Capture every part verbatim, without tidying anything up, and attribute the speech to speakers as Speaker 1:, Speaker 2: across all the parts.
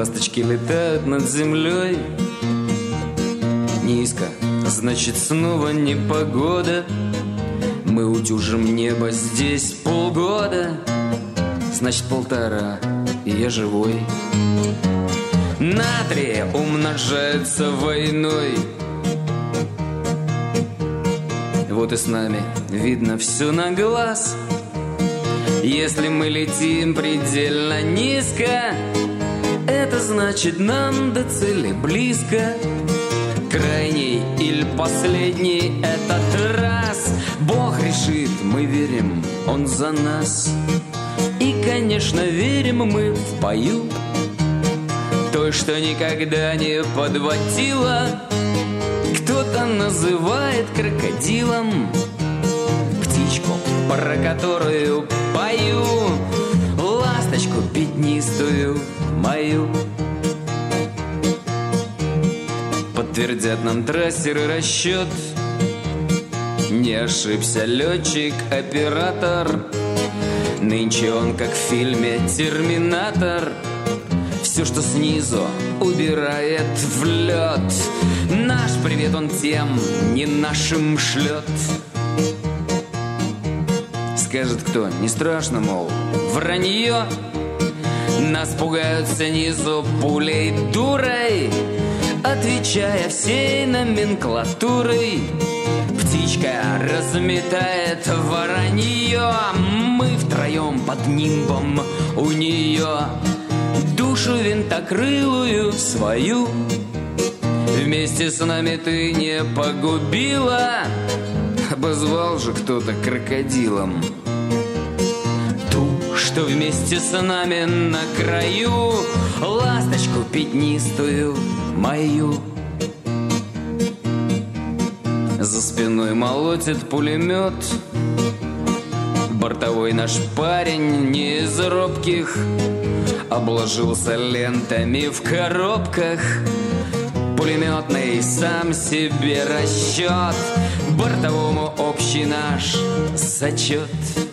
Speaker 1: Ласточки летают над землей. Низко, значит, снова непогода. Мы утюжим небо здесь полгода. Значит, полтора, и я живой. Натрий умножается войной. Вот и с нами видно все на глаз. Если мы летим предельно низко, это значит, нам до цели близко. Крайний или последний этот раз Бог решит, мы верим, Он за нас. И, конечно, верим мы в пою той, что никогда не подводила. Кто-то называет крокодилом птичку, про которую пою, ласточку пятнистую мою. Подтвердят нам трассеры расчет. Не ошибся летчик-оператор. Нынче он, как в фильме «Терминатор», все, что снизу, убирает в лед. Наш привет он тем не нашим шлет. Скажет кто, не страшно, мол, вранье. Нас пугают снизу пулей дурой, отвечая всей номенклатурой. Птичка разметает воронье. Мы втроем под нимбом у нее. Душу винтокрылую свою вместе с нами ты не погубила. Обозвал же кто-то крокодилом ту, что вместе с нами на краю, ласточку пятнистую мою. За спиной молотит пулемет. Бортовой наш парень не из робких, обложился лентами в коробках. Пулеметный сам себе расчет, бортовому общий наш зачет.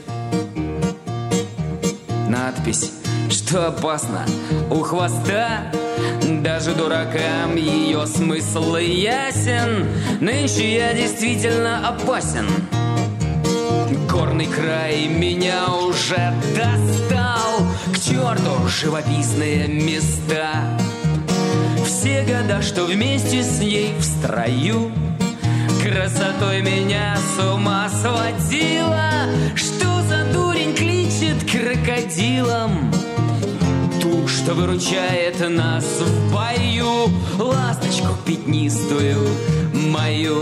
Speaker 1: Надпись, что опасно, у хвоста. Даже дуракам ее смысл ясен. Нынче я действительно опасен. Горный край меня уже достал. К черту живописные места. Все года, что вместе с ней в строю, красотой меня с ума сводила. Что за дурень кличет крокодилом? Ту, что выручает нас в бою, ласточку пятнистую мою.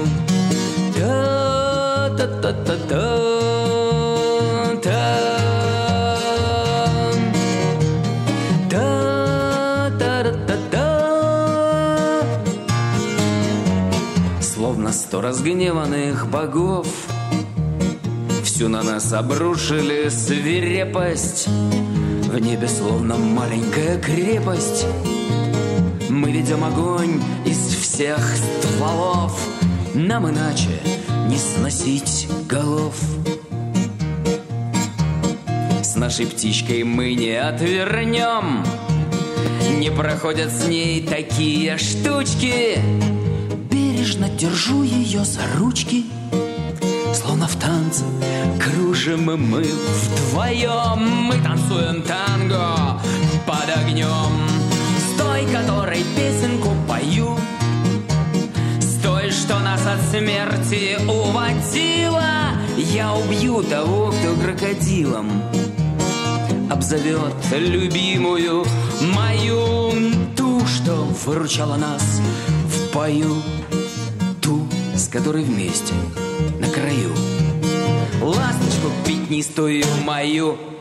Speaker 1: Та-та-та-та-та. Словно сто разгневанных богов всю на нас обрушили свирепость. В небе словно маленькая крепость. Мы ведем огонь из всех стволов. Нам иначе не сносить голов. С нашей птичкой мы не отвернем. Не проходят с ней такие штучки. Бережно держу ее за ручки. Словно в танце кружим мы вдвоем. Мы танцуем танго под огнем. С той, которой песенку пою, с той, что нас от смерти уводила. Я убью того, кто крокодилом обзовет любимую мою. Ту, что выручала нас в бою, ту, с которой вместе на краю, ласточку пятнистую мою.